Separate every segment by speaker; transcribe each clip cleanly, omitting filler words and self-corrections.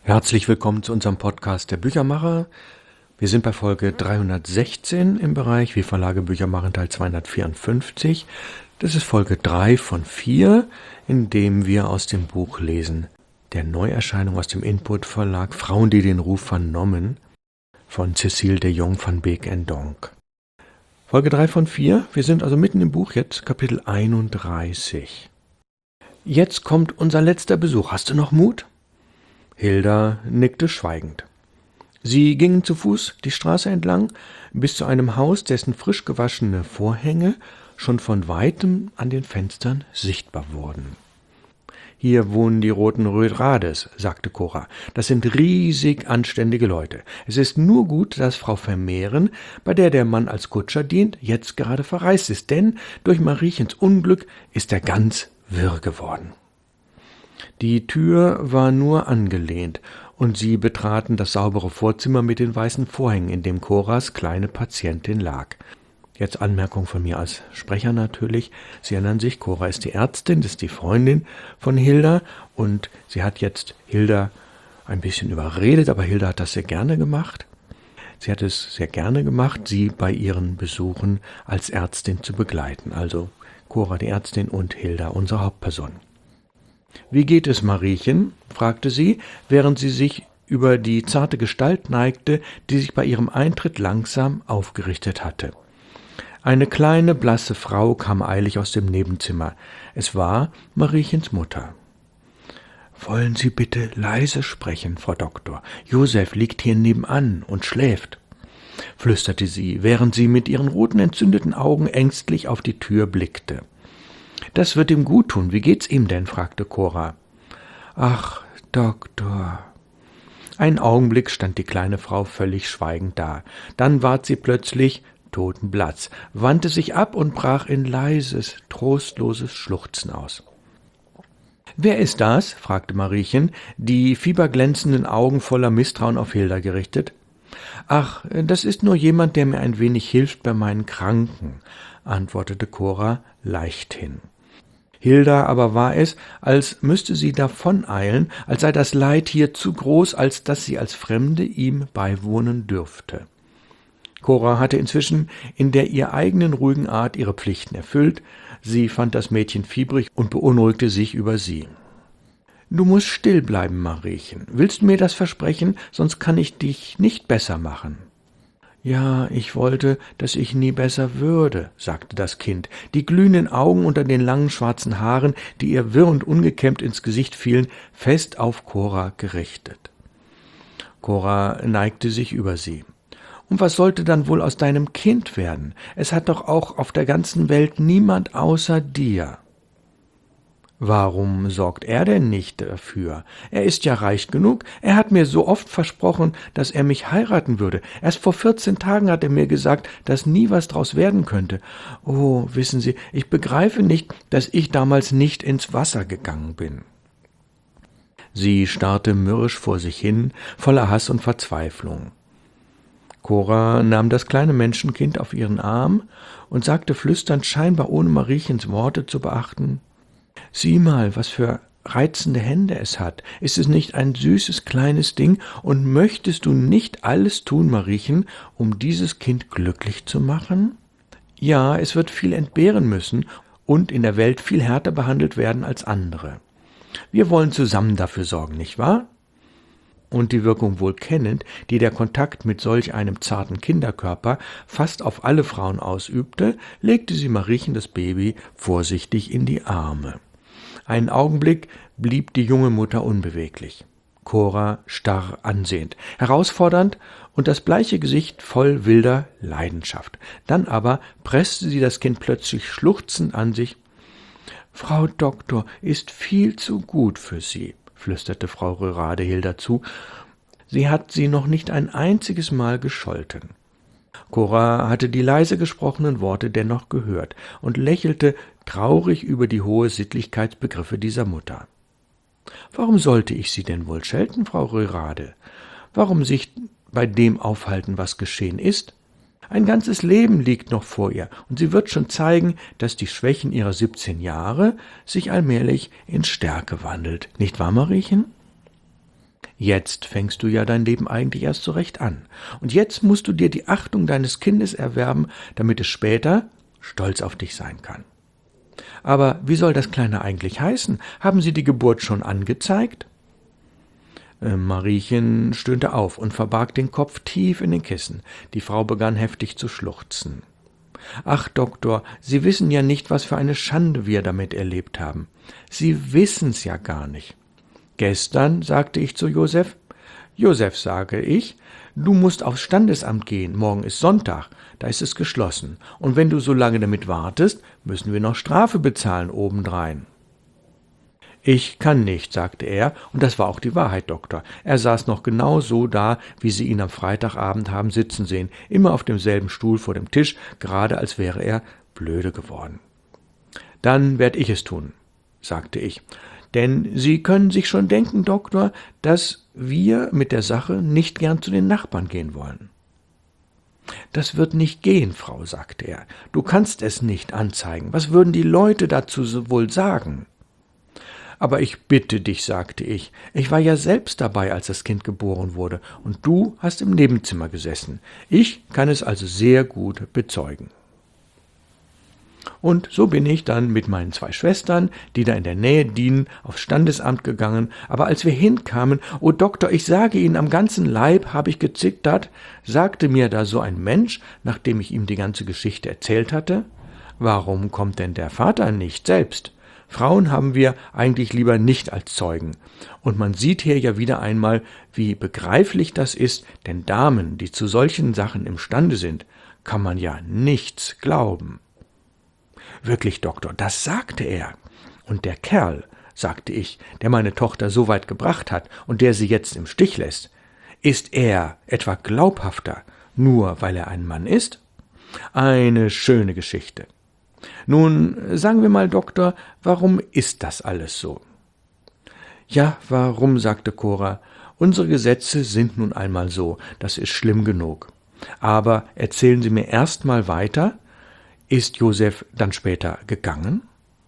Speaker 1: Herzlich willkommen zu unserem Podcast der Büchermacher. Wir sind bei Folge 316 im Bereich Wie Verlage Bücher machen, Teil 254. Das ist Folge 3 von 4, in dem wir aus dem Buch lesen. Der Neuerscheinung aus dem Input Verlag Frauen, die den Ruf vernommen, von Cécile de Jong van Beek en Donck. Folge 3 von 4, wir sind also mitten im Buch jetzt, Kapitel 31. Jetzt kommt unser letzter Besuch. Hast du noch Mut? Hilda nickte schweigend. Sie gingen zu Fuß die Straße entlang bis zu einem Haus, dessen frisch gewaschene Vorhänge schon von weitem an den Fenstern sichtbar wurden. »Hier wohnen die roten Rödrades«, sagte Cora. »Das sind riesig anständige Leute. Es ist nur gut, dass Frau Vermehren, bei der Mann als Kutscher dient, jetzt gerade verreist ist, denn durch Mariechens Unglück ist er ganz wirr geworden.« Die Tür war nur angelehnt, und sie betraten das saubere Vorzimmer mit den weißen Vorhängen, in dem Coras kleine Patientin lag. Jetzt Anmerkung von mir als Sprecher natürlich. Sie erinnern sich, Cora ist die Ärztin, das ist die Freundin von Hilda, und sie hat jetzt Hilda ein bisschen überredet, aber Hilda hat das sehr gerne gemacht. Sie hat es sehr gerne gemacht, sie bei ihren Besuchen als Ärztin zu begleiten. Also Cora die Ärztin und Hilda unsere Hauptperson. »Wie geht es, Mariechen?« fragte sie, während sie sich über die zarte Gestalt neigte, die sich bei ihrem Eintritt langsam aufgerichtet hatte. Eine kleine, blasse Frau kam eilig aus dem Nebenzimmer. Es war Mariechens Mutter. »Wollen Sie bitte leise sprechen, Frau Doktor? Josef liegt hier nebenan und schläft«, flüsterte sie, während sie mit ihren roten, entzündeten Augen ängstlich auf die Tür blickte. »Das wird ihm gut tun. Wie geht's ihm denn?« fragte Cora. »Ach, Doktor.« Einen Augenblick stand die kleine Frau völlig schweigend da. Dann ward sie plötzlich totenblass, wandte sich ab und brach in leises, trostloses Schluchzen aus. »Wer ist das?« fragte Mariechen, die fieberglänzenden Augen voller Misstrauen auf Hilda gerichtet. »Ach, das ist nur jemand, der mir ein wenig hilft bei meinen Kranken«, antwortete Cora leichthin. Hilda aber war es, als müsste sie davoneilen, als sei das Leid hier zu groß, als dass sie als Fremde ihm beiwohnen dürfte. Cora hatte inzwischen in der ihr eigenen ruhigen Art ihre Pflichten erfüllt. Sie fand das Mädchen fiebrig und beunruhigte sich über sie. »Du musst still bleiben, Mariechen. Willst du mir das versprechen? Sonst kann ich dich nicht besser machen.« »Ja, ich wollte, dass ich nie besser würde«, sagte das Kind, die glühenden Augen unter den langen schwarzen Haaren, die ihr wirr und ungekämmt ins Gesicht fielen, fest auf Cora gerichtet. Cora neigte sich über sie. »Und was sollte dann wohl aus deinem Kind werden? Es hat doch auch auf der ganzen Welt niemand außer dir.« »Warum sorgt er denn nicht dafür? Er ist ja reich genug. Er hat mir so oft versprochen, dass er mich heiraten würde. Erst vor 14 Tagen hat er mir gesagt, dass nie was draus werden könnte. Oh, wissen Sie, ich begreife nicht, dass ich damals nicht ins Wasser gegangen bin.« Sie starrte mürrisch vor sich hin, voller Hass und Verzweiflung. Cora nahm das kleine Menschenkind auf ihren Arm und sagte flüsternd, scheinbar ohne Mariechens Worte zu beachten: »Sieh mal, was für reizende Hände es hat. Ist es nicht ein süßes kleines Ding? Und möchtest du nicht alles tun, Mariechen, um dieses Kind glücklich zu machen? Ja, es wird viel entbehren müssen und in der Welt viel härter behandelt werden als andere. Wir wollen zusammen dafür sorgen, nicht wahr?« Und die Wirkung wohl kennend, die der Kontakt mit solch einem zarten Kinderkörper fast auf alle Frauen ausübte, legte sie Mariechen das Baby vorsichtig in die Arme. Einen Augenblick blieb die junge Mutter unbeweglich, Cora starr ansehend, herausfordernd und das bleiche Gesicht voll wilder Leidenschaft. Dann aber presste sie das Kind plötzlich schluchzend an sich. »Frau Doktor ist viel zu gut für Sie«, flüsterte Frau Röhrade Hilda zu. »Sie hat sie noch nicht ein einziges Mal gescholten.« Cora hatte die leise gesprochenen Worte dennoch gehört und lächelte traurig über die hohe Sittlichkeitsbegriffe dieser Mutter. »Warum sollte ich Sie denn wohl schelten, Frau Röhrade? Warum sich bei dem aufhalten, was geschehen ist? Ein ganzes Leben liegt noch vor ihr, und sie wird schon zeigen, dass die Schwächen ihrer 17 Jahre sich allmählich in Stärke wandelt. Nicht wahr, Mariechen?« Jetzt fängst du ja dein Leben eigentlich erst so recht an. Und jetzt musst du dir die Achtung deines Kindes erwerben, damit es später stolz auf dich sein kann. Aber wie soll das Kleine eigentlich heißen? Haben Sie die Geburt schon angezeigt? Mariechen stöhnte auf und verbarg den Kopf tief in den Kissen. Die Frau begann heftig zu schluchzen. »Ach, Doktor, Sie wissen ja nicht, was für eine Schande wir damit erlebt haben. Sie wissen's ja gar nicht. Gestern sagte ich zu Josef, »Josef«, sage ich, »du musst aufs Standesamt gehen, morgen ist Sonntag, da ist es geschlossen, und wenn du so lange damit wartest, müssen wir noch Strafe bezahlen obendrein.« »Ich kann nicht«, sagte er, und das war auch die Wahrheit, Doktor. Er saß noch genau so da, wie Sie ihn am Freitagabend haben sitzen sehen, immer auf demselben Stuhl vor dem Tisch, gerade als wäre er blöde geworden. »Dann werd ich es tun«, sagte ich, »denn Sie können sich schon denken, Doktor, dass wir mit der Sache nicht gern zu den Nachbarn gehen wollen.« »Das wird nicht gehen, Frau«, sagte er. »Du kannst es nicht anzeigen. Was würden die Leute dazu wohl sagen?« »Aber ich bitte dich«, sagte ich, »ich war ja selbst dabei, als das Kind geboren wurde, und du hast im Nebenzimmer gesessen. Ich kann es also sehr gut bezeugen.« Und so bin ich dann mit meinen 2 Schwestern, die da in der Nähe dienen, aufs Standesamt gegangen. Aber als wir hinkamen, »O Doktor, ich sage Ihnen, am ganzen Leib habe ich gezittert«, sagte mir da so ein Mensch, nachdem ich ihm die ganze Geschichte erzählt hatte, »warum kommt denn der Vater nicht selbst? Frauen haben wir eigentlich lieber nicht als Zeugen. Und man sieht hier ja wieder einmal, wie begreiflich das ist, denn Damen, die zu solchen Sachen imstande sind, kann man ja nichts glauben.« »Wirklich, Doktor, das sagte er. Und der Kerl«, sagte ich, »der meine Tochter so weit gebracht hat und der sie jetzt im Stich lässt, ist er etwa glaubhafter, nur weil er ein Mann ist? Eine schöne Geschichte. Nun, sagen wir mal, Doktor, warum ist das alles so?« »Ja, warum«, sagte Cora, »unsere Gesetze sind nun einmal so, das ist schlimm genug. Aber erzählen Sie mir erst mal weiter, ist Josef dann später gegangen?«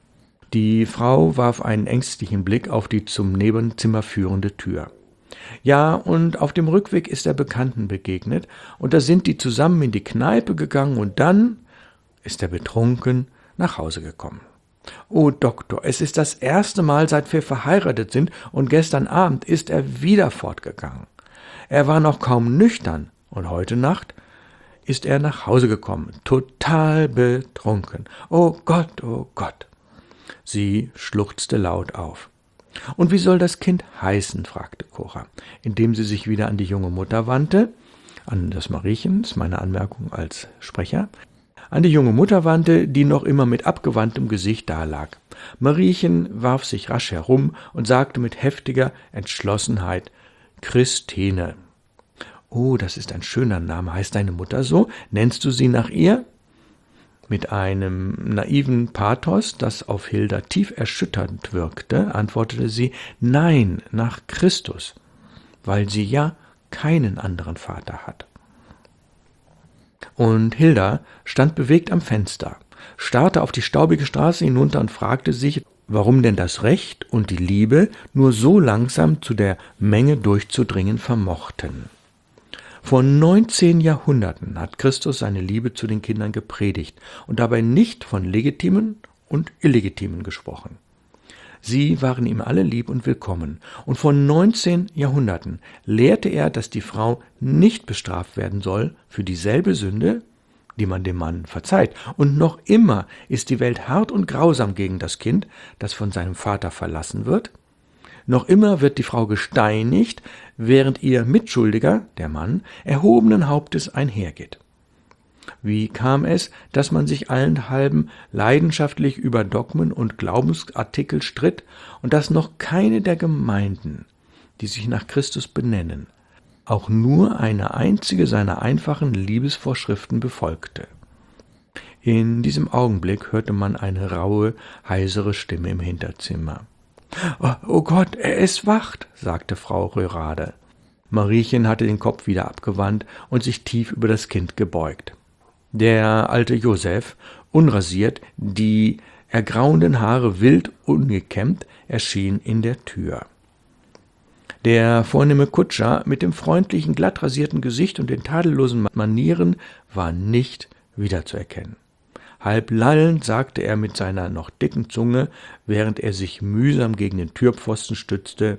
Speaker 1: Die Frau warf einen ängstlichen Blick auf die zum Nebenzimmer führende Tür. »Ja, und auf dem Rückweg ist er Bekannten begegnet, und da sind die zusammen in die Kneipe gegangen, und dann ist er betrunken nach Hause gekommen. »O Doktor, es ist das erste Mal, seit wir verheiratet sind, und gestern Abend ist er wieder fortgegangen. Er war noch kaum nüchtern, und heute Nacht ist er nach Hause gekommen, total betrunken. Oh Gott, oh Gott!« Sie schluchzte laut auf. »Und wie soll das Kind heißen?«, fragte Cora, indem sie sich wieder an die junge Mutter wandte, an das Mariechen, das ist meine Anmerkung als Sprecher, an die junge Mutter wandte, die noch immer mit abgewandtem Gesicht dalag. Mariechen warf sich rasch herum und sagte mit heftiger Entschlossenheit, »Christine.« »Oh, das ist ein schöner Name. Heißt deine Mutter so? Nennst du sie nach ihr?« Mit einem naiven Pathos, das auf Hilda tief erschütternd wirkte, antwortete sie, »Nein, nach Christus, weil sie ja keinen anderen Vater hat.« Und Hilda stand bewegt am Fenster, starrte auf die staubige Straße hinunter und fragte sich, warum denn das Recht und die Liebe nur so langsam zu der Menge durchzudringen vermochten. Vor 19 Jahrhunderten hat Christus seine Liebe zu den Kindern gepredigt und dabei nicht von legitimen und illegitimen gesprochen. Sie waren ihm alle lieb und willkommen, und vor 19 Jahrhunderten lehrte er, dass die Frau nicht bestraft werden soll für dieselbe Sünde, die man dem Mann verzeiht. Und noch immer ist die Welt hart und grausam gegen das Kind, das von seinem Vater verlassen wird. Noch immer wird die Frau gesteinigt, während ihr Mitschuldiger, der Mann, erhobenen Hauptes einhergeht. Wie kam es, dass man sich allenthalben leidenschaftlich über Dogmen und Glaubensartikel stritt und dass noch keine der Gemeinden, die sich nach Christus benennen, auch nur eine einzige seiner einfachen Liebesvorschriften befolgte? In diesem Augenblick hörte man eine raue, heisere Stimme im Hinterzimmer. »Oh Gott, er ist wacht«, sagte Frau Röhrade. Mariechen hatte den Kopf wieder abgewandt und sich tief über das Kind gebeugt. Der alte Josef, unrasiert, die ergrauenden Haare wild ungekämmt, erschien in der Tür. Der vornehme Kutscher mit dem freundlichen, glatt rasierten Gesicht und den tadellosen Manieren war nicht wiederzuerkennen. Halb lallend sagte er mit seiner noch dicken Zunge, während er sich mühsam gegen den Türpfosten stützte: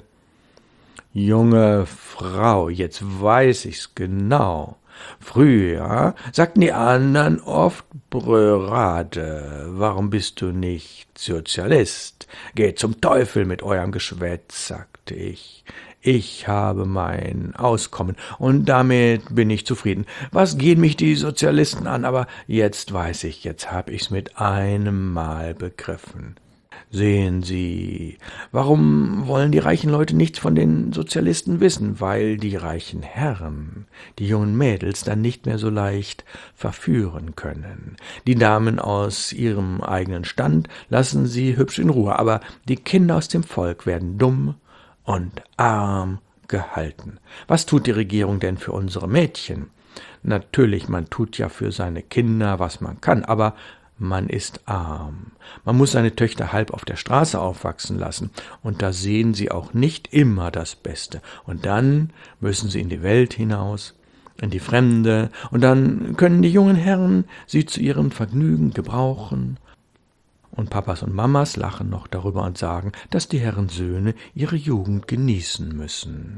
Speaker 1: »Junge Frau, jetzt weiß ich's genau. Früher sagten die anderen oft Brörade. Warum bist du nicht Sozialist? Geht zum Teufel mit eurem Geschwätz, sagte ich. Ich habe mein Auskommen und damit bin ich zufrieden. Was gehen mich die Sozialisten an? Aber jetzt weiß ich, jetzt hab ich's mit einem Mal begriffen. Sehen Sie, warum wollen die reichen Leute nichts von den Sozialisten wissen? Weil die reichen Herren die jungen Mädels dann nicht mehr so leicht verführen können. Die Damen aus ihrem eigenen Stand lassen sie hübsch in Ruhe, aber die Kinder aus dem Volk werden dumm und arm gehalten. Was tut die Regierung denn für unsere Mädchen? Natürlich, man tut ja für seine Kinder, was man kann, aber man ist arm. Man muss seine Töchter halb auf der Straße aufwachsen lassen, und da sehen sie auch nicht immer das Beste. Und dann müssen sie in die Welt hinaus, in die Fremde, und dann können die jungen Herren sie zu ihrem Vergnügen gebrauchen. Und Papas und Mamas lachen noch darüber und sagen, dass die Herrensöhne ihre Jugend genießen müssen.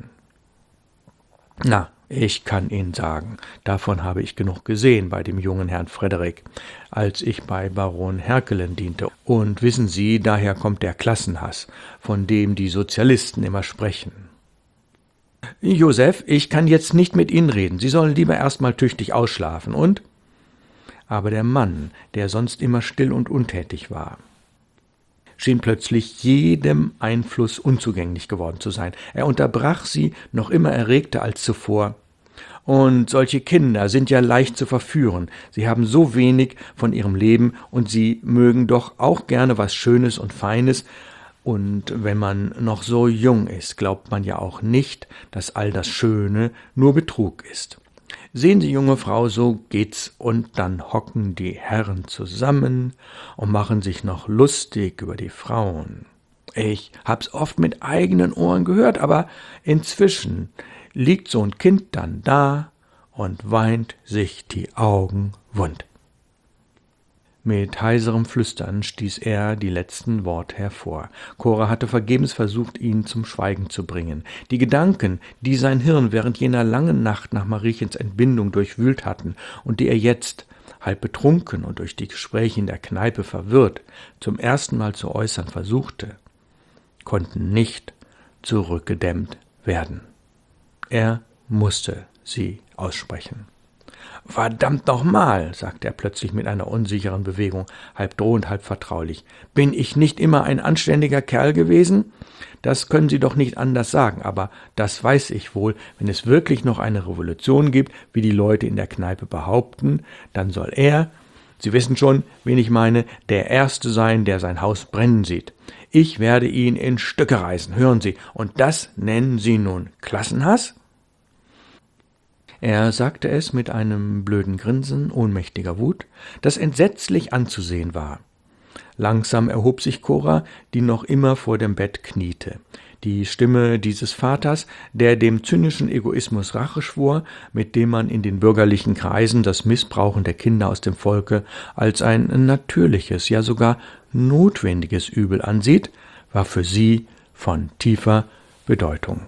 Speaker 1: Na, ich kann Ihnen sagen, davon habe ich genug gesehen bei dem jungen Herrn Frederik, als ich bei Baron Herkelen diente. Und wissen Sie, daher kommt der Klassenhass, von dem die Sozialisten immer sprechen. Josef, ich kann jetzt nicht mit Ihnen reden. Sie sollen lieber erst mal tüchtig ausschlafen. Und? Aber der Mann, der sonst immer still und untätig war, schien plötzlich jedem Einfluss unzugänglich geworden zu sein. Er unterbrach sie, noch immer erregter als zuvor. Und solche Kinder sind ja leicht zu verführen. Sie haben so wenig von ihrem Leben und sie mögen doch auch gerne was Schönes und Feines. Und wenn man noch so jung ist, glaubt man ja auch nicht, dass all das Schöne nur Betrug ist. Sehen Sie, junge Frau, so geht's, und dann hocken die Herren zusammen und machen sich noch lustig über die Frauen. Ich hab's oft mit eigenen Ohren gehört, aber inzwischen liegt so ein Kind dann da und weint sich die Augen wund. Mit heiserem Flüstern stieß er die letzten Worte hervor. Cora hatte vergebens versucht, ihn zum Schweigen zu bringen. Die Gedanken, die sein Hirn während jener langen Nacht nach Mariechens Entbindung durchwühlt hatten und die er jetzt, halb betrunken und durch die Gespräche in der Kneipe verwirrt, zum ersten Mal zu äußern versuchte, konnten nicht zurückgedämmt werden. Er musste sie aussprechen. »Verdammt nochmal«, sagte er plötzlich mit einer unsicheren Bewegung, halb drohend, halb vertraulich. »Bin ich nicht immer ein anständiger Kerl gewesen? Das können Sie doch nicht anders sagen, aber das weiß ich wohl. Wenn es wirklich noch eine Revolution gibt, wie die Leute in der Kneipe behaupten, dann soll er, Sie wissen schon, wen ich meine, der Erste sein, der sein Haus brennen sieht. Ich werde ihn in Stücke reißen, hören Sie, und das nennen Sie nun Klassenhass?« Er sagte es mit einem blöden Grinsen ohnmächtiger Wut, das entsetzlich anzusehen war. Langsam erhob sich Cora, die noch immer vor dem Bett kniete. Die Stimme dieses Vaters, der dem zynischen Egoismus Rache schwor, mit dem man in den bürgerlichen Kreisen das Missbrauchen der Kinder aus dem Volke als ein natürliches, ja sogar notwendiges Übel ansieht, war für sie von tiefer Bedeutung.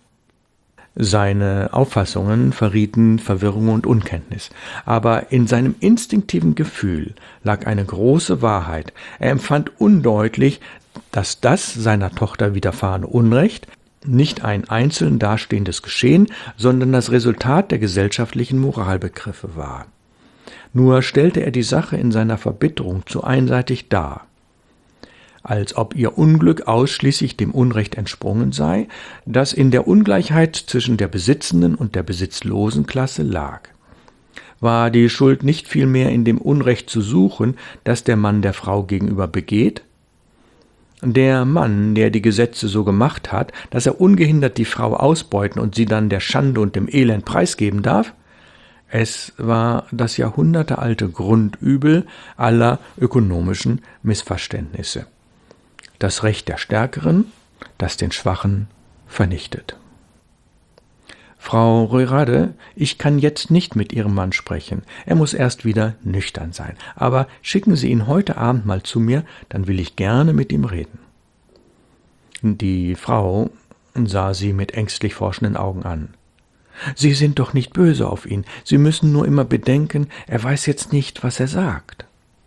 Speaker 1: Seine Auffassungen verrieten Verwirrung und Unkenntnis, aber in seinem instinktiven Gefühl lag eine große Wahrheit. Er empfand undeutlich, dass das seiner Tochter widerfahrene Unrecht nicht ein einzeln dastehendes Geschehen, sondern das Resultat der gesellschaftlichen Moralbegriffe war. Nur stellte er die Sache in seiner Verbitterung zu einseitig dar, als ob ihr Unglück ausschließlich dem Unrecht entsprungen sei, das in der Ungleichheit zwischen der besitzenden und der besitzlosen Klasse lag. War die Schuld nicht vielmehr in dem Unrecht zu suchen, das der Mann der Frau gegenüber begeht? Der Mann, der die Gesetze so gemacht hat, dass er ungehindert die Frau ausbeuten und sie dann der Schande und dem Elend preisgeben darf? Es war das jahrhundertealte Grundübel aller ökonomischen Missverständnisse. Das Recht der Stärkeren, das den Schwachen vernichtet. Frau Royrade, ich kann jetzt nicht mit Ihrem Mann sprechen. Er muss erst wieder nüchtern sein. Aber schicken Sie ihn heute Abend mal zu mir, dann will ich gerne mit ihm reden. Die Frau sah sie mit ängstlich forschenden Augen an. Sie sind doch nicht böse auf ihn. Sie müssen nur immer bedenken, er weiß jetzt nicht, was er sagt.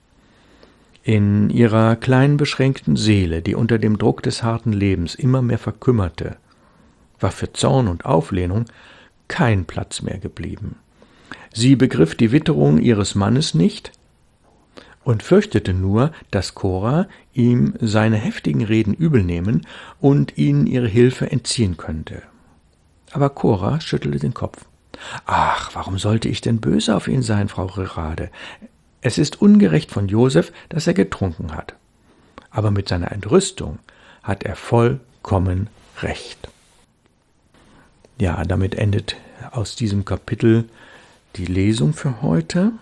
Speaker 1: In ihrer kleinen, beschränkten Seele, die unter dem Druck des harten Lebens immer mehr verkümmerte, war für Zorn und Auflehnung kein Platz mehr geblieben. Sie begriff die Witterung ihres Mannes nicht und fürchtete nur, dass Cora ihm seine heftigen Reden übelnehmen und ihnen ihre Hilfe entziehen könnte. Aber Cora schüttelte den Kopf. »Ach, warum sollte ich denn böse auf ihn sein, Frau Royrade? Es ist ungerecht von Josef, dass er getrunken hat. Aber mit seiner Entrüstung hat er vollkommen recht.« Ja, damit endet aus diesem Kapitel die Lesung für heute.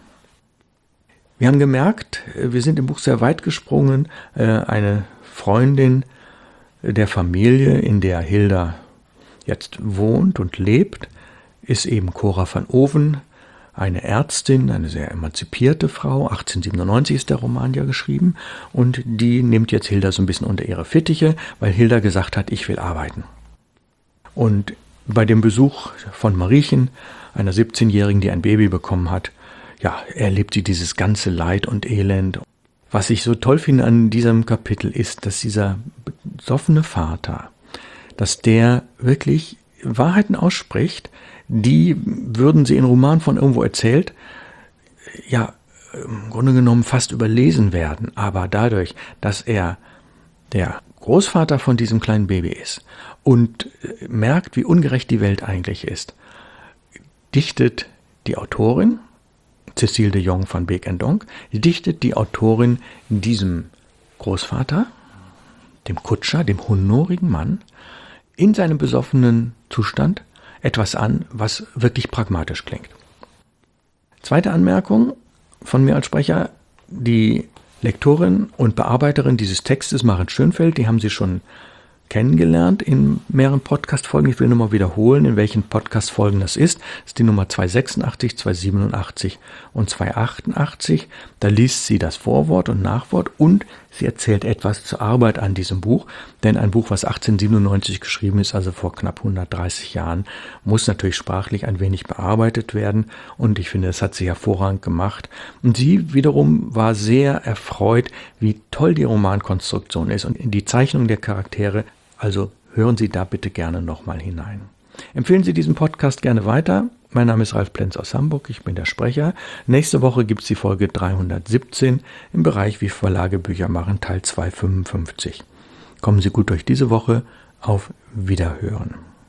Speaker 1: Wir haben gemerkt, wir sind im Buch sehr weit gesprungen. Eine Freundin der Familie, in der Hilda jetzt wohnt und lebt, ist eben Cora van Oven, eine Ärztin, eine sehr emanzipierte Frau. 1897 ist der Roman ja geschrieben und die nimmt jetzt Hilda so ein bisschen unter ihre Fittiche, weil Hilda gesagt hat, ich will arbeiten. Und bei dem Besuch von Mariechen, einer 17-Jährigen, die ein Baby bekommen hat, ja, erlebt sie dieses ganze Leid und Elend. Was ich so toll finde an diesem Kapitel ist, dass dieser besoffene Vater, dass der wirklich Wahrheiten ausspricht, die, würden sie in Roman von irgendwo erzählt, ja, im Grunde genommen fast überlesen werden. Aber dadurch, dass er der Großvater von diesem kleinen Baby ist und merkt, wie ungerecht die Welt eigentlich ist, dichtet die Autorin, Cécile de Jong van Beek en Donck, dichtet die Autorin diesem Großvater, dem Kutscher, dem honorigen Mann, in seinem besoffenen Zustand etwas an, was wirklich pragmatisch klingt. Zweite Anmerkung von mir als Sprecher: Die Lektorin und Bearbeiterin dieses Textes, Maren Schönfeld, die haben Sie schon kennengelernt in mehreren Podcast-Folgen. Ich will nur mal wiederholen, in welchen Podcast-Folgen das ist. Das ist die Nummer 286, 287 und 288. Da liest sie das Vorwort und Nachwort und sie erzählt etwas zur Arbeit an diesem Buch. Denn ein Buch, was 1897 geschrieben ist, also vor knapp 130 Jahren, muss natürlich sprachlich ein wenig bearbeitet werden. Und ich finde, das hat sie hervorragend gemacht. Und sie wiederum war sehr erfreut, wie toll die Romankonstruktion ist und die Zeichnung der Charaktere. Also hören Sie da bitte gerne nochmal hinein. Empfehlen Sie diesen Podcast gerne weiter. Mein Name ist Ralf Plenz aus Hamburg, ich bin der Sprecher. Nächste Woche gibt es die Folge 317 im Bereich Wie Verlage Bücher machen, Teil 255. Kommen Sie gut durch diese Woche. Auf Wiederhören.